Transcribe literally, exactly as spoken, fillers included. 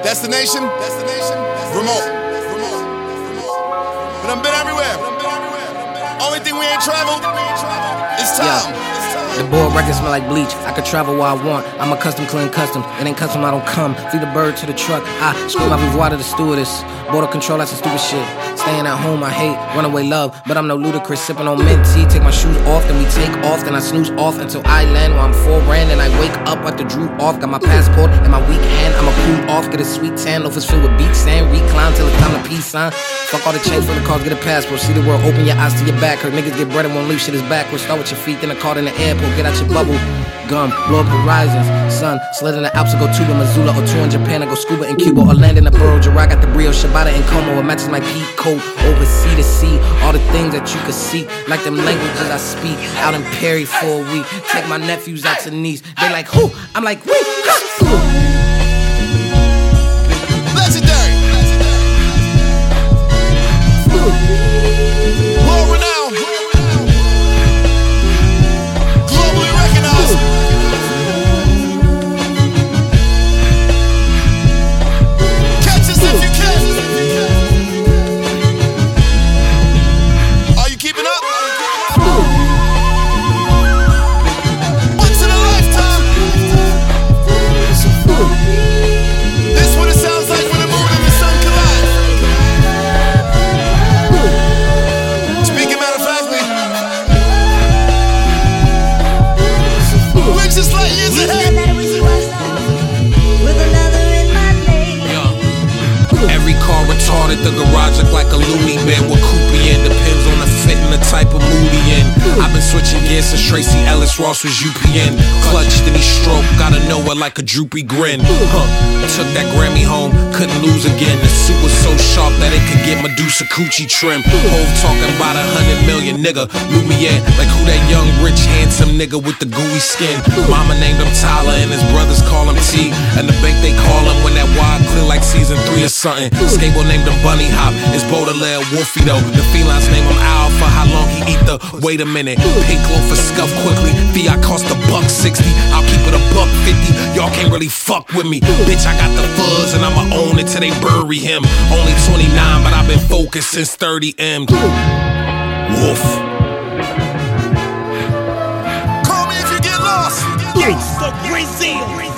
Destination, destination, remote. But I've been everywhere. Only thing we ain't traveled is time. Yeah. The board records smell like bleach. I could travel where I want. I'm a custom clean custom. It ain't custom, I don't come. Feed the bird to the truck. I scream my revoir to the stewardess. Border control, that's some stupid shit. Staying at home, I hate runaway love. But I'm no ludicrous. Sipping on mint tea. Take my shoes off, then we take off. Then I snooze off until I land where I'm for brand. And I wake up at the droop off. Got my passport in my weak hand. I'ma cool off. Get a sweet tan. Loafers filled with beach sand. Recline till it's time to peace sign. Fuck all the change for the cars, get a passport. See the world, open your eyes to your back. Hurt niggas get bread and won't leave shit is backwards. Start with your feet, then a card in the airport. Get out your bubble gum, blow up horizons. Sun, slid in the Alps, or go tuba Missoula, or tour in Japan, or go scuba in Cuba, or land in the borough. Gerard got the Brio, Shibata and Como. It matches my peak coat, over sea to sea. All the things that you could see, like them languages I speak. Out in Perry for a week. Take my nephews out to Nice. They like, who? I'm like, wait. Legendary. World renowned. Globally recognized. Catch us if you can. Are you keeping up? Once in a lifetime. This what it sounds like when the moon and the sun collide. Speaking matter of factly, we're just like years ahead. Every car retarded, the garage look like a loony bin. What coupe in depends on the fit and the type of mood he in. I've been switching gears since Tracy Ellis Ross was U P N. Clutched and he stroke, gotta know it like a droopy grin. Huh, took that Grammy home, couldn't lose again. The suit was so sharp that it could get Medusa coochie trim. Hove talking about a hundred million, nigga, blew me in. Like who that young, rich, handsome nigga with the gooey skin. Mama named him Tyler and his brothers call him T. And the bank they call him when that wide clear like season three or something. Skateboard named him Bunny Hop, it's Baudelaire Wolfie though. The felines name him Al for how long he eat the. Wait a minute, pink loaf for scuff quickly. Fiat cost a buck sixty. I'll keep it a buck fifty. Y'all can't really fuck with me. Bitch, I got the fuzz and I'ma own it till they bury him. Only twenty-nine, but I've been focused since thirty M. Wolf. Call me if you get lost. Gangsta Brazil.